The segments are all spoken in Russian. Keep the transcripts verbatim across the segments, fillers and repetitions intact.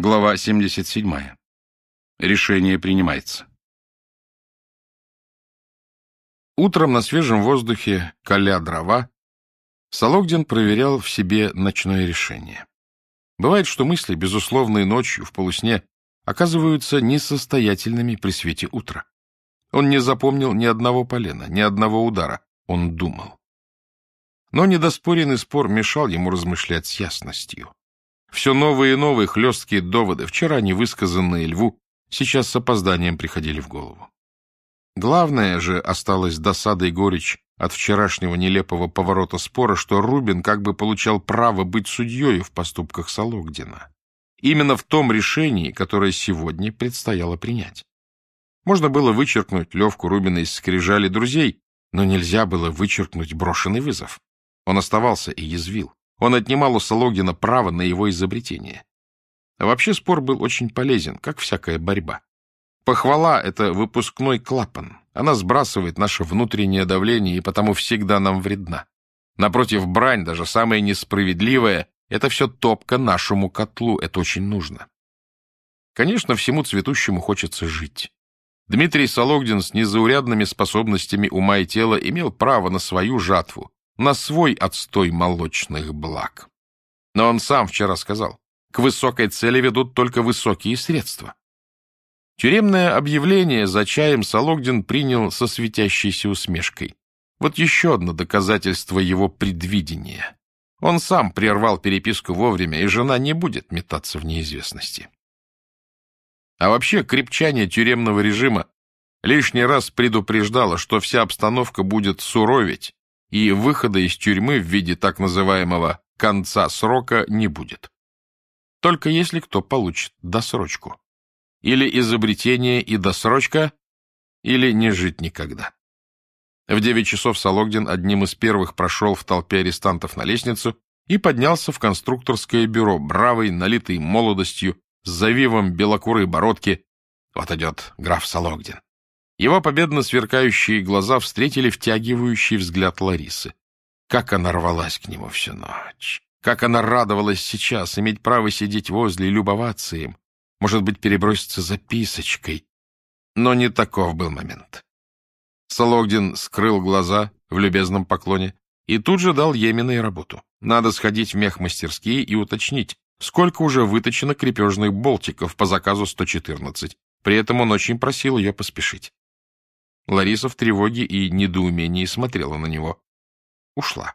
Глава семьдесят семь. Решение принимается. Утром на свежем воздухе, коля дрова, Сологдин проверял в себе ночное решение. Бывает, что мысли, безусловные ночью в полусне, оказываются несостоятельными при свете утра. Он не запомнил ни одного полена, ни одного удара. Он думал. Но недоспоренный спор мешал ему размышлять с ясностью. Все новые и новые хлесткие доводы, вчера невысказанные Льву, сейчас с опозданием приходили в голову. Главное же осталось досада и горечь от вчерашнего нелепого поворота спора, что Рубин как бы получал право быть судьей в поступках Сологдина. Именно в том решении, которое сегодня предстояло принять. Можно было вычеркнуть Левку Рубина из скрижали друзей, но нельзя было вычеркнуть брошенный вызов. Он оставался и язвил. Он отнимал у Сологдина право на его изобретение. А вообще спор был очень полезен, как всякая борьба. Похвала — это выпускной клапан. Она сбрасывает наше внутреннее давление и потому всегда нам вредна. Напротив, брань, даже самая несправедливая, это все топка нашему котлу, это очень нужно. Конечно, всему цветущему хочется жить. Дмитрий Сологдин с незаурядными способностями ума и тела имел право на свою жатву, на свой отстой молочных благ. Но он сам вчера сказал, к высокой цели ведут только высокие средства. Тюремное объявление за чаем Сологдин принял со светящейся усмешкой. Вот еще одно доказательство его предвидения. Он сам прервал переписку вовремя, и жена не будет метаться в неизвестности. А вообще, крепчание тюремного режима лишний раз предупреждало, что вся обстановка будет суроветь, и выхода из тюрьмы в виде так называемого «конца срока» не будет. Только если кто получит досрочку. Или изобретение и досрочка, или не жить никогда. В девять часов Сологдин одним из первых прошел в толпе арестантов на лестницу и поднялся в конструкторское бюро, бравый, налитый молодостью, с завивом белокурой бородки. Вот идет граф Сологдин. Его победно сверкающие глаза встретили втягивающий взгляд Ларисы. Как она рвалась к нему всю ночь! Как она радовалась сейчас иметь право сидеть возле и любоваться им, может быть, переброситься записочкой. Но не таков был момент. Сологдин скрыл глаза в любезном поклоне и тут же дал Еминой работу. Надо сходить в мехмастерские и уточнить, сколько уже выточено крепежных болтиков по заказу сто четырнадцать. При этом он очень просил ее поспешить. Лариса в тревоге и недоумении смотрела на него. Ушла.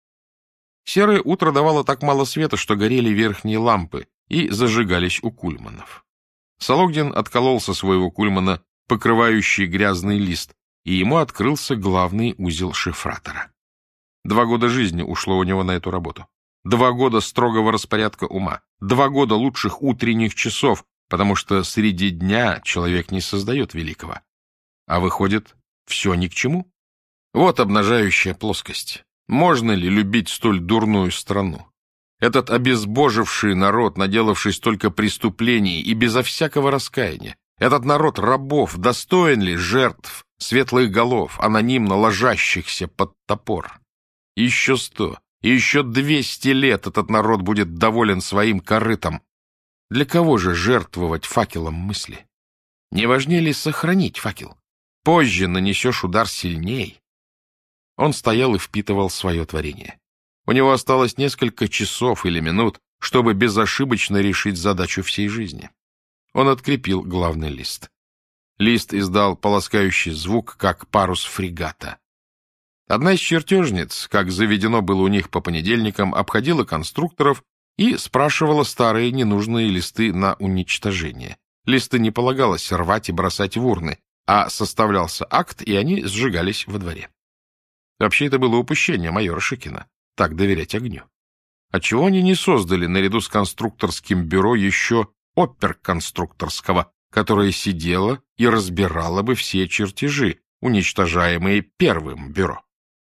Серое утро давало так мало света, что горели верхние лампы и зажигались у кульманов. Сологдин отколол со своего кульмана покрывающий грязный лист, и ему открылся главный узел шифратора. Два года жизни ушло у него на эту работу. Два года строгого распорядка ума. Два года лучших утренних часов, потому что среди дня человек не создает великого. А выходит, все ни к чему? Вот обнажающая плоскость. Можно ли любить столь дурную страну? Этот обезбоживший народ, наделавший столько преступлений и безо всякого раскаяния. Этот народ рабов, достоин ли жертв, светлых голов, анонимно ложащихся под топор? Еще сто, и еще двести лет этот народ будет доволен своим корытом. Для кого же жертвовать факелом мысли? Не важнее ли сохранить факел? Позже нанесешь удар сильней. Он стоял и впитывал свое творение. У него осталось несколько часов или минут, чтобы безошибочно решить задачу всей жизни. Он открепил главный лист. Лист издал полоскающий звук, как парус фрегата. Одна из чертежниц, как заведено было у них по понедельникам, обходила конструкторов и спрашивала старые ненужные листы на уничтожение. Листы не полагалось рвать и бросать в урны, а составлялся акт, и они сжигались во дворе. Вообще это было упущение майора Шикина, так доверять огню. Отчего они не создали наряду с конструкторским бюро еще оперконструкторского, которое сидело и разбирало бы все чертежи, уничтожаемые первым бюро?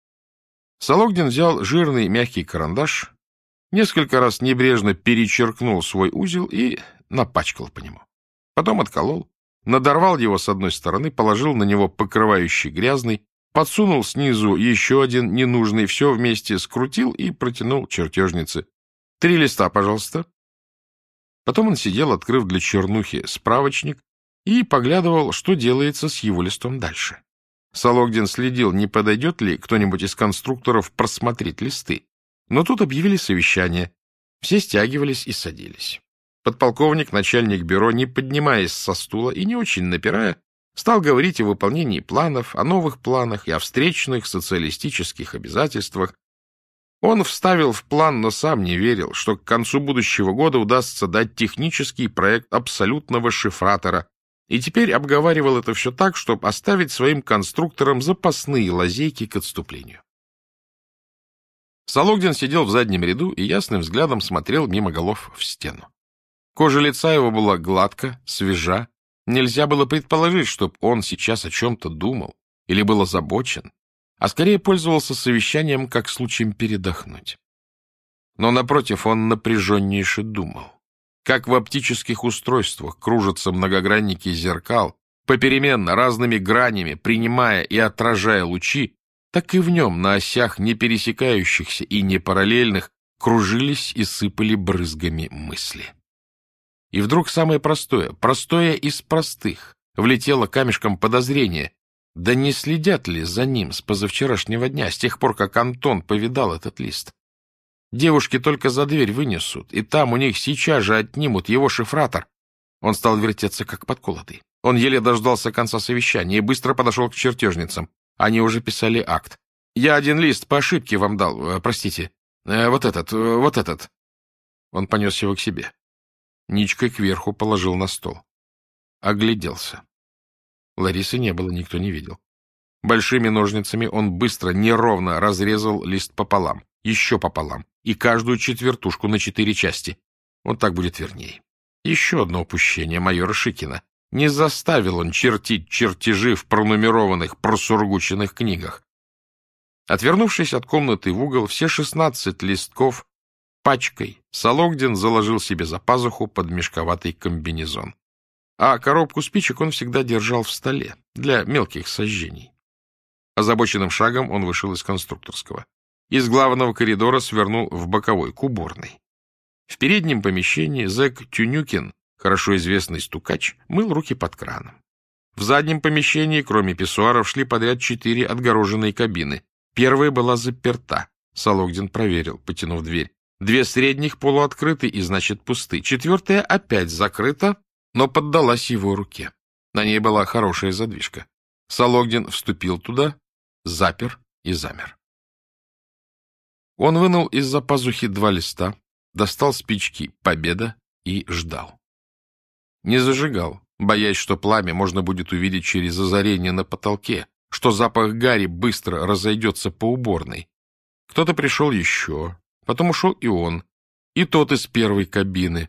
Сологдин взял жирный мягкий карандаш, несколько раз небрежно перечеркнул свой узел и напачкал по нему. Потом отколол, надорвал его с одной стороны, положил на него покрывающий грязный, подсунул снизу еще один ненужный, все вместе скрутил и протянул чертежнице. «Три листа, пожалуйста». Потом он сидел, открыв для чернухи справочник, и поглядывал, что делается с его листом дальше. Сологдин следил, не подойдет ли кто-нибудь из конструкторов просмотреть листы. Но тут объявили совещание. Все стягивались и садились. Подполковник, начальник бюро, не поднимаясь со стула и не очень напирая, стал говорить о выполнении планов, о новых планах и о встречных социалистических обязательствах. Он вставил в план, но сам не верил, что к концу будущего года удастся дать технический проект абсолютного шифратора, и теперь обговаривал это все так, чтобы оставить своим конструкторам запасные лазейки к отступлению. Сологдин сидел в заднем ряду и ясным взглядом смотрел мимо голов в стену. Кожа лица его была гладка, свежа. Нельзя было предположить, чтобы он сейчас о чем-то думал или был озабочен, а скорее пользовался совещанием как случаем передохнуть. Но, напротив, он напряженнейше думал. Как в оптических устройствах кружатся многогранники зеркал, попеременно разными гранями принимая и отражая лучи, так и в нем на осях не пересекающихся и не параллельных кружились и сыпали брызгами мысли. И вдруг самое простое, простое из простых, влетело камешком подозрение. Да не следят ли за ним с позавчерашнего дня, с тех пор, как Антон повидал этот лист? Девушки только за дверь вынесут, и там у них сейчас же отнимут его шифратор. Он стал вертеться, как подколотый. Он еле дождался конца совещания и быстро подошел к чертежницам. Они уже писали акт. «Я один лист по ошибке вам дал, простите. Вот этот, вот этот». Он понес его к себе. Ничкой кверху положил на стол. Огляделся. Ларисы не было, никто не видел. Большими ножницами он быстро, неровно разрезал лист пополам, еще пополам, и каждую четвертушку на четыре части. Вот так будет верней. Еще одно упущение майора Шикина. Не заставил он чертить чертежи в пронумерованных, просургученных книгах. Отвернувшись от комнаты в угол, все шестнадцать листков пачкой Сологдин заложил себе за пазуху под мешковатый комбинезон. А коробку спичек он всегда держал в столе для мелких сожжений. Озабоченным шагом он вышел из конструкторского. Из главного коридора свернул в боковой, к уборной. В переднем помещении зэк Тюнюкин, хорошо известный стукач, мыл руки под краном. В заднем помещении, кроме писсуаров, шли подряд четыре отгороженные кабины. Первая была заперта. Сологдин проверил, потянув дверь. Две средних полуоткрыты и, значит, пусты. Четвертая опять закрыта, но поддалась его руке. На ней была хорошая задвижка. Сологдин вступил туда, запер и замер. Он вынул из-за пазухи два листа, достал спички «Победа» и ждал. Не зажигал, боясь, что пламя можно будет увидеть через озарение на потолке, что запах гари быстро разойдется по уборной. Кто-то пришел еще, потом ушел и он, и тот из первой кабины.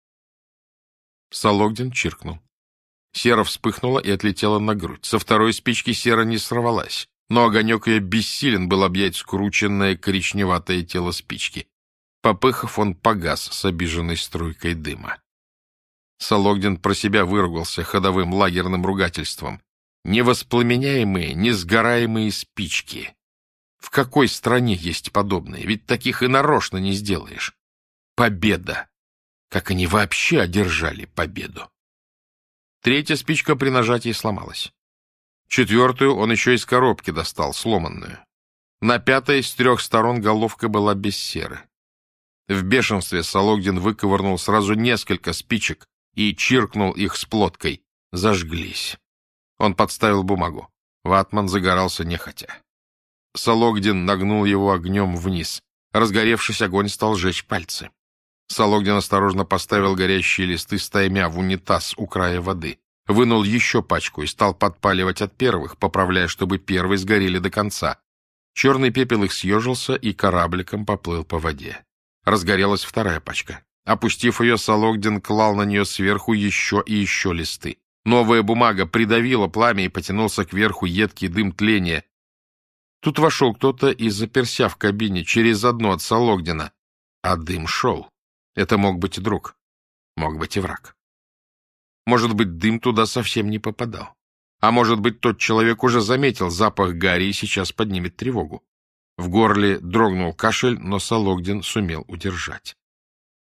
Сологдин чиркнул. Сера вспыхнула и отлетела на грудь. Со второй спички сера не сорвалась, но огонек ее бессилен был объять скрученное коричневатое тело спички. Попыхав, он погас с обиженной струйкой дыма. Сологдин про себя выругался ходовым лагерным ругательством. Невоспламеняемые, несгораемые спички. В какой стране есть подобные? Ведь таких и нарочно не сделаешь. Победа! Как они вообще одержали победу? Третья спичка при нажатии сломалась. Четвертую он еще из коробки достал, сломанную. На пятой с трех сторон головка была без серы. В бешенстве Сологдин выковырнул сразу несколько спичек и чиркнул их с плоткой. Зажглись. Он подставил бумагу. Ватман загорался нехотя. Сологдин нагнул его огнем вниз. Разгоревшись, огонь стал жечь пальцы. Сологдин осторожно поставил горящие листы стаймя в унитаз у края воды. Вынул еще пачку и стал подпаливать от первых, поправляя, чтобы первые сгорели до конца. Черный пепел их съежился и корабликом поплыл по воде. Разгорелась вторая пачка. Опустив ее, Сологдин клал на нее сверху еще и еще листы. Новая бумага придавила пламя и потянулся кверху едкий дым тления. Тут вошел кто-то и заперся в кабине через одно от Сологдина. А дым шел. Это мог быть и друг. Мог быть и враг. Может быть, дым туда совсем не попадал. А может быть, тот человек уже заметил запах гари и сейчас поднимет тревогу. В горле дрогнул кашель, но Сологдин сумел удержать.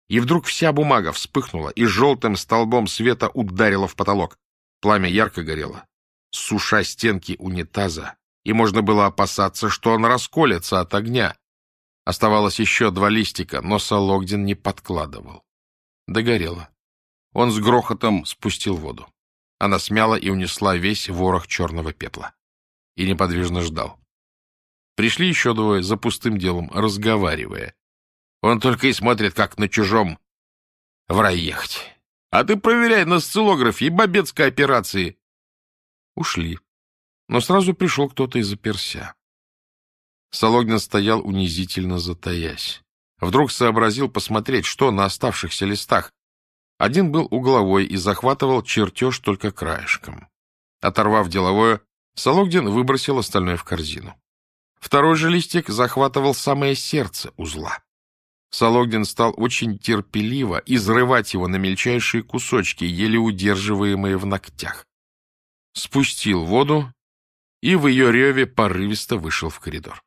И вдруг вся бумага вспыхнула и желтым столбом света ударила в потолок. Пламя ярко горело, суша стенки унитаза, и можно было опасаться, что он расколется от огня. Оставалось еще два листика, но Сологдин не подкладывал. Догорело. Он с грохотом спустил воду. Она смяла и унесла весь ворох черного пепла. И неподвижно ждал. Пришли еще двое за пустым делом, разговаривая. Он только и смотрит, как на чужом в рай ехать. А ты проверяй на сциллографе и бабецкой операции. Ушли. Но сразу пришел кто-то и заперся. Сологдин стоял унизительно затаясь. Вдруг сообразил посмотреть, что на оставшихся листах. Один был угловой и захватывал чертеж только краешком. Оторвав деловое, Сологдин выбросил остальное в корзину. Второй же листик захватывал самое сердце узла. Сологдин стал очень терпеливо изрывать его на мельчайшие кусочки, еле удерживаемые в ногтях. Спустил воду и в ее реве порывисто вышел в коридор.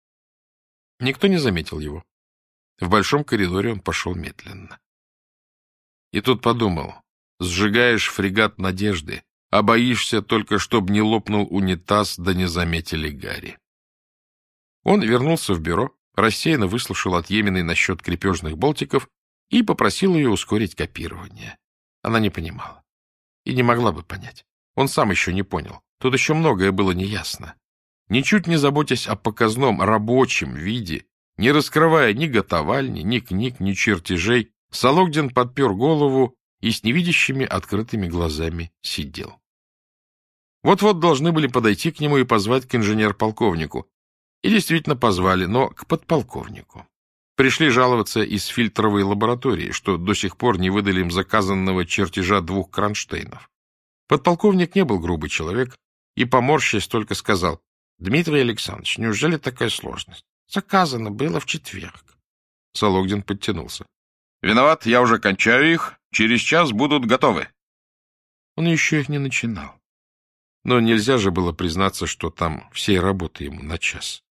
Никто не заметил его. В большом коридоре он пошел медленно. И тут подумал, сжигаешь фрегат надежды, а боишься только, чтобы не лопнул унитаз, да не заметили Гарри. Он вернулся в бюро, рассеянно выслушал от Еминой насчет крепежных болтиков и попросил ее ускорить копирование. Она не понимала. И не могла бы понять. Он сам еще не понял. Тут еще многое было неясно. Ничуть не заботясь о показном рабочем виде, не раскрывая ни готовальни, ни книг, ни чертежей, Сологдин подпер голову и с невидящими открытыми глазами сидел. Вот-вот должны были подойти к нему и позвать к инженер-полковнику. И действительно позвали, но к подполковнику. Пришли жаловаться из фильтровой лаборатории, что до сих пор не выдали им заказанного чертежа двух кронштейнов. Подполковник не был грубый человек и, поморщясь, только сказал: «Дмитрий Александрович, неужели такая сложность? Заказано было в четверг». Сологдин подтянулся. «Виноват, я уже кончаю их. Через час будут готовы». Он еще их не начинал. Но нельзя же было признаться, что там всей работы ему на час.